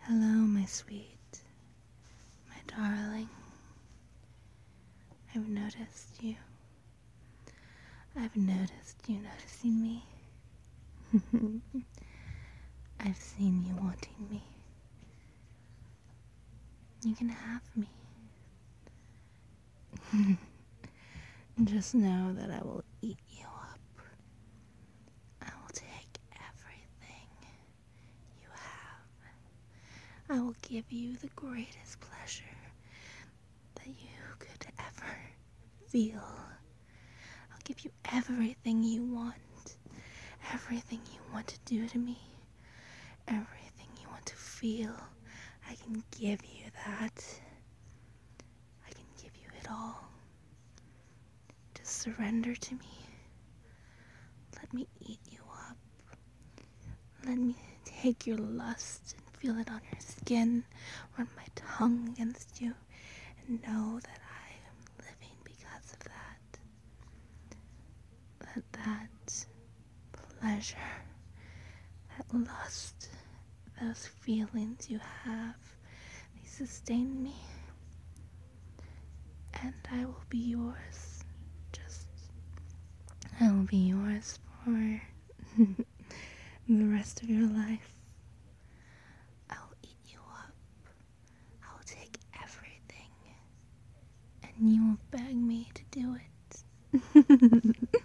Hello, my sweet, my darling. I've noticed you. I've noticed you noticing me. I've seen you wanting me. You can have me. Just know that I will eat you up. I will take everything you have. I will give you the greatest pleasure that you could ever feel. I'll give you everything you want. Everything you want to do to me. Everything you want to feel. I can give you that. I can give you it all. Just surrender to me. Let me eat you up. Let me take your lust and feel it on your skin, run my tongue against you, and know that I am living because of that. That pleasure, that lust, those feelings you have, they sustain me. And I will be yours. I will be yours for the rest of your life. I will eat you up. I will take everything. And you will beg me to do it.